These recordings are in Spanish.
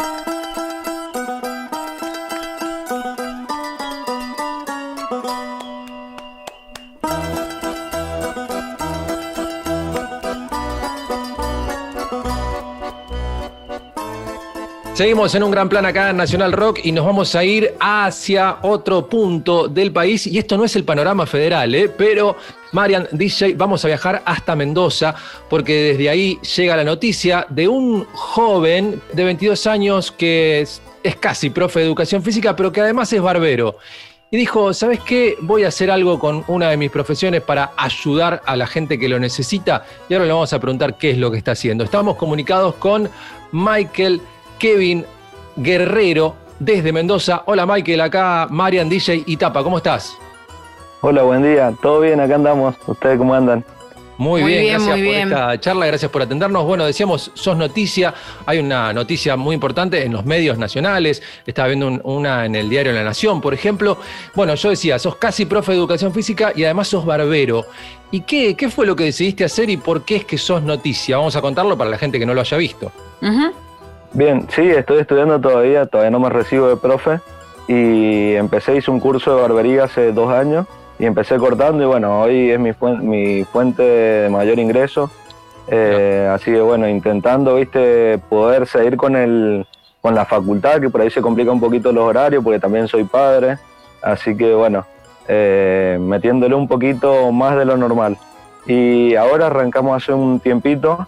Seguimos en un gran plan acá en Nacional Rock y nos vamos a ir hacia otro punto del país. Y esto no es el panorama federal, pero Marian, DJ, vamos a viajar hasta Mendoza porque desde ahí llega la noticia de un joven de 22 años que es casi profe de educación física, pero que además es barbero. Y dijo, ¿sabes qué? Voy a hacer algo con una de mis profesiones para ayudar a la gente que lo necesita. Y ahora le vamos a preguntar qué es lo que está haciendo. Estamos comunicados con Michael Kevin Guerrero desde Mendoza. Hola Michael, acá Marian, DJ y Tapa, ¿cómo estás? Hola, buen día, todo bien, acá andamos. ¿Ustedes cómo andan? Muy bien, gracias por esta charla, gracias por atendernos. Bueno, decíamos, sos noticia, hay una noticia muy importante en los medios nacionales, estaba viendo una en el diario La Nación, por ejemplo. Bueno, yo decía, sos casi profe de educación física y además sos barbero. ¿Y qué fue lo que decidiste hacer y por qué es que sos noticia? Vamos a contarlo para la gente que no lo haya visto. Bien, sí, estoy estudiando todavía no me recibo de profe y hice un curso de barbería hace 2 años y empecé cortando y bueno, hoy es mi fuente de mayor ingreso, así que bueno, intentando, poder seguir con la facultad, que por ahí se complica un poquito los horarios porque también soy padre, así que bueno, metiéndole un poquito más de lo normal. Y ahora arrancamos hace un tiempito.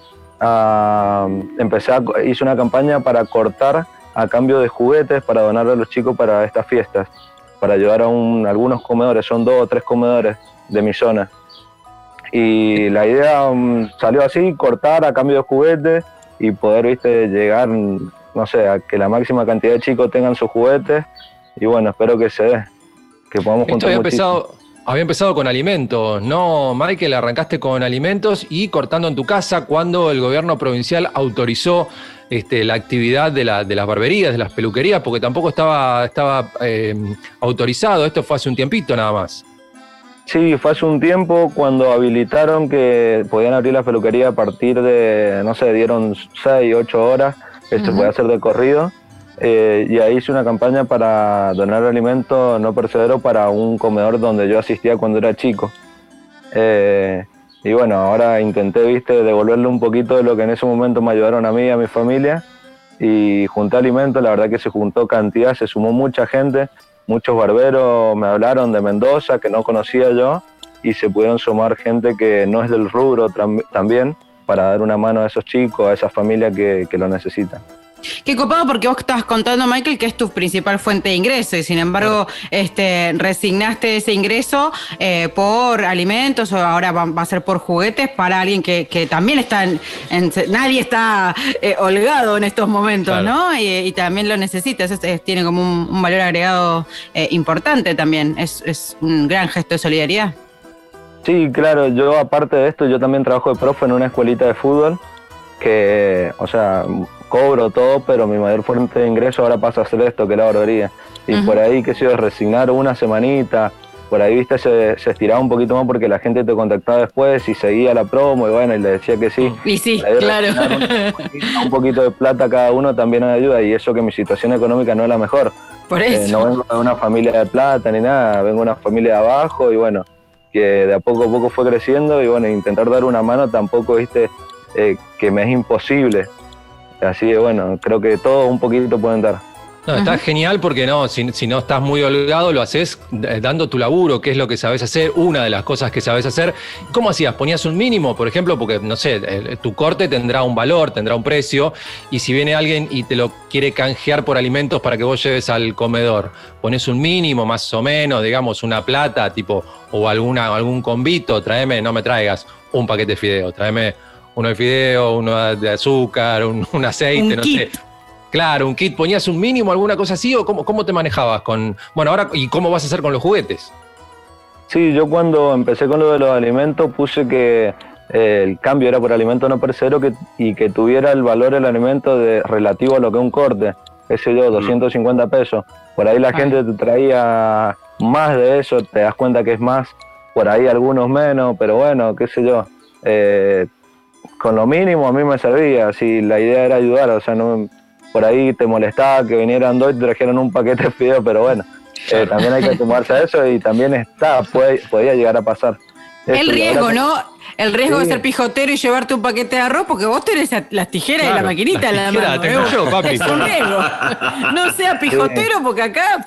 Hice una campaña para cortar a cambio de juguetes para donar a los chicos para estas fiestas, para ayudar a algunos comedores, son 2 o 3 comedores de mi zona. Y la idea salió así, cortar a cambio de juguetes y poder llegar, no sé, a que la máxima cantidad de chicos tengan sus juguetes y bueno, espero que se dé, que podamos juntar muchísimo. Había empezado con alimentos, ¿no, Michael? Arrancaste con alimentos y cortando en tu casa cuando el gobierno provincial autorizó la actividad de las barberías, de las peluquerías, porque tampoco estaba autorizado. Esto fue hace un tiempito nada más. Sí, fue hace un tiempo cuando habilitaron que podían abrir la peluquería a partir de, no sé, dieron 6, 8 horas, que se puede hacer de corrido. Y ahí hice una campaña para donar alimentos no perecederos para un comedor donde yo asistía cuando era chico. Y bueno, ahora intenté, devolverle un poquito de lo que en ese momento me ayudaron a mí y a mi familia. Y junté alimentos, la verdad que se juntó cantidad, se sumó mucha gente, muchos barberos me hablaron de Mendoza que no conocía yo y se pudieron sumar gente que no es del rubro también para dar una mano a esos chicos, a esas familias que lo necesitan. Qué copado, porque vos estabas contando, Michael, que es tu principal fuente de ingreso y sin embargo resignaste ese ingreso por alimentos o ahora va a ser por juguetes para alguien que también está nadie está holgado en estos momentos, claro, ¿no? Y también lo necesita, eso tiene como un valor agregado importante también, es un gran gesto de solidaridad. Sí, claro, yo aparte de esto, yo también trabajo de profe en una escuelita de fútbol que, o sea, cobro todo, pero mi mayor fuente de ingreso ahora pasa a ser esto, que es la barbería. Y por ahí, resignar una semanita, por ahí, se estiraba un poquito más porque la gente te contactaba después y seguía la promo y bueno, y le decía que sí. Y sí, claro. Un poquito de plata cada uno también ayuda y eso que mi situación económica no es la mejor. Por eso. No vengo de una familia de plata ni nada, vengo de una familia de abajo y bueno, que de a poco fue creciendo y bueno, intentar dar una mano tampoco, que me es imposible. Así que bueno, creo que todos un poquito pueden dar. No, está genial porque si no estás muy holgado, lo haces dando tu laburo, que es lo que sabes hacer, una de las cosas que sabes hacer. ¿Cómo hacías? ¿Ponías un mínimo, por ejemplo? Porque, no sé, tu corte tendrá un valor, tendrá un precio, y si viene alguien y te lo quiere canjear por alimentos para que vos lleves al comedor, ¿pones un mínimo más o menos, digamos, una plata, tipo, o algún convito? Tráeme, no me traigas un paquete de fideo, tráeme uno de fideo, uno de azúcar, un aceite, no sé. Claro, un kit. ¿Ponías un mínimo, alguna cosa así? ¿O cómo te manejabas con...? Bueno, ahora, ¿y cómo vas a hacer con los juguetes? Sí, yo cuando empecé con lo de los alimentos puse que el cambio era por alimento no perecedero y que tuviera el valor del alimento relativo a lo que es un corte. Qué sé yo, 250 pesos. Por ahí la gente te traía más de eso, te das cuenta que es más. Por ahí algunos menos, pero bueno, qué sé yo. Con lo mínimo a mí me servía. Si la idea era ayudar, o sea, no... por ahí te molestaba que vinieran dos y te trajeran un paquete de fideos, pero bueno, también hay que tomarse a eso y también podía llegar a pasar. El riesgo, ¿no? El riesgo de ser pijotero y llevarte un paquete de arroz, porque vos tenés las tijeras y la maquinita en la mano. Tengo yo, papi. Es un riesgo. No sea pijotero, porque acá...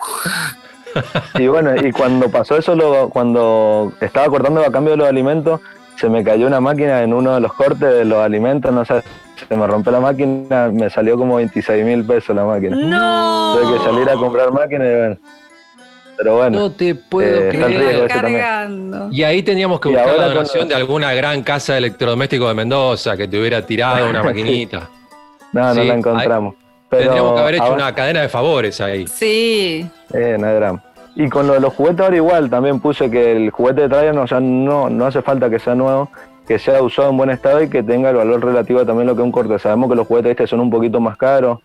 Y bueno, y cuando pasó eso, cuando estaba cortando a cambio de los alimentos, se me cayó una máquina en uno de los cortes de los alimentos, no sé, se me rompió la máquina, me salió como 26.000 pesos la máquina. ¡No! Tuve que salir a comprar máquina y bueno. Pero bueno, no te puedo creer. Cargando. Y ahí teníamos que buscar la donación de alguna gran casa de electrodomésticos de Mendoza que te hubiera tirado una maquinita. No la encontramos. Pero tendríamos que haber hecho una cadena de favores ahí. Sí. No hay drama. Y con lo de los juguetes ahora igual, también puse que el juguete de Traian no hace falta que sea nuevo, que sea usado en buen estado y que tenga el valor relativo también lo que es un corte. Sabemos que los juguetes son un poquito más caros,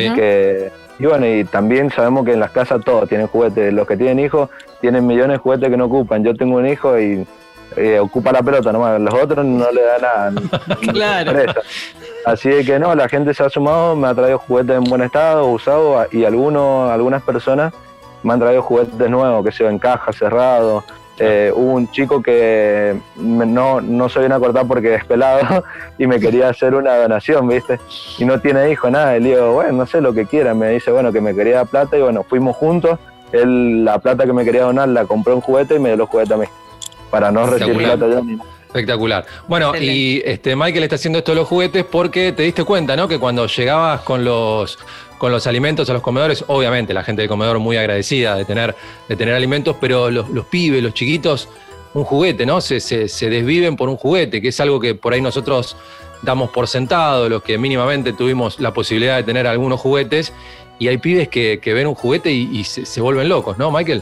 y bueno, y también sabemos que en las casas todos tienen juguetes. Los que tienen hijos tienen millones de juguetes que no ocupan. Yo tengo un hijo y ocupa la pelota nomás, los otros no le da nada. Claro. Así que no, la gente se ha sumado, me ha traído juguetes en buen estado, usados, y algunas personas me han traído juguetes nuevos, que se en caja, cerrado. Hubo un chico que no se viene a cortar porque es pelado y me quería hacer una donación, ¿viste? Y no tiene hijo, nada. Y le digo, bueno, no sé lo que quiera. Me dice, bueno, que me quería plata y bueno, fuimos juntos. Él la plata que me quería donar la compró en juguete y me dio los juguetes a mí, para no recibir plata yo ni nada. Espectacular. Bueno, y Michael está haciendo esto de los juguetes porque te diste cuenta, ¿no? Que cuando llegabas con los alimentos a los comedores, obviamente la gente del comedor muy agradecida de tener alimentos, pero los pibes, los chiquitos, un juguete, ¿no? Se desviven por un juguete, que es algo que por ahí nosotros damos por sentado, los que mínimamente tuvimos la posibilidad de tener algunos juguetes, y hay pibes que ven un juguete y se vuelven locos, ¿no, Michael?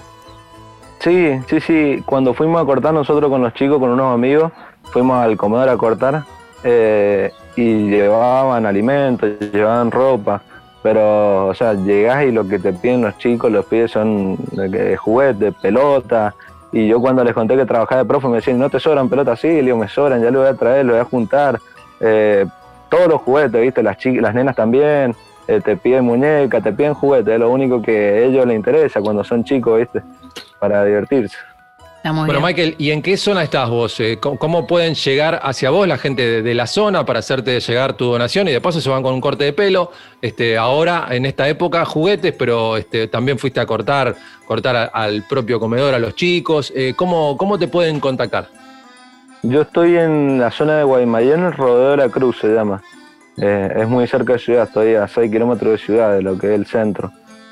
Sí. Cuando fuimos a cortar nosotros con los chicos, con unos amigos, fuimos al comedor a cortar y llevaban alimentos, llevaban ropa. Pero, o sea, llegás y lo que te piden los chicos, los pibes son juguetes, pelotas. Y yo cuando les conté que trabajaba de profe me decían, ¿no te sobran pelotas? Sí, le digo, me sobran, ya lo voy a traer, lo voy a juntar. Todos los juguetes, ¿viste? Las nenas también, te piden muñecas, te piden juguetes, es lo único que a ellos les interesa cuando son chicos, ¿viste? Para divertirse. Bueno, Michael, ¿y en qué zona estás vos? ¿Cómo pueden llegar hacia vos la gente de la zona para hacerte llegar tu donación? Y de paso se van con un corte de pelo. Ahora, en esta época, juguetes, pero también fuiste a cortar al propio comedor a los chicos. ¿Cómo te pueden contactar? Yo estoy en la zona de Guaymallén, el Rodeo de la Cruz se llama. Es muy cerca de ciudad, estoy a 6 kilómetros de ciudad, de lo que es el centro.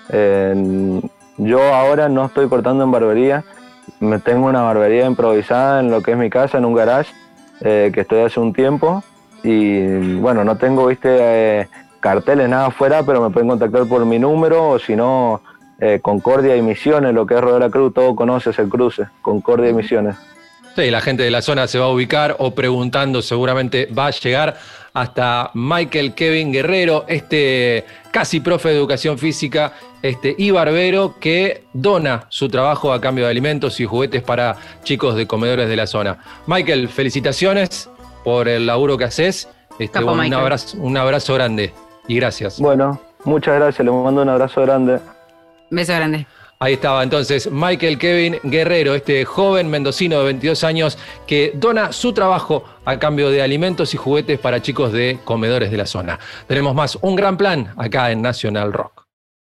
Yo ahora no estoy cortando en barbería. Me tengo una barbería improvisada en lo que es mi casa, en un garage, que estoy hace un tiempo. Y bueno, no tengo, carteles, nada afuera, pero me pueden contactar por mi número, o si no, Concordia y Misiones, lo que es Rodeo de la Cruz, todo conoces el cruce, Concordia y Misiones. Sí, la gente de la zona se va a ubicar o preguntando seguramente va a llegar hasta Michael Kevin Guerrero, casi profe de educación física y barbero que dona su trabajo a cambio de alimentos y juguetes para chicos de comedores de la zona. Michael, felicitaciones por el laburo que haces. Un abrazo grande y gracias. Bueno, muchas gracias, le mando un abrazo grande. Beso grande. Ahí estaba entonces Michael Kevin Guerrero, joven mendocino de 22 años que dona su trabajo a cambio de alimentos y juguetes para chicos de comedores de la zona. Tenemos más, un gran plan acá en Nacional Rock.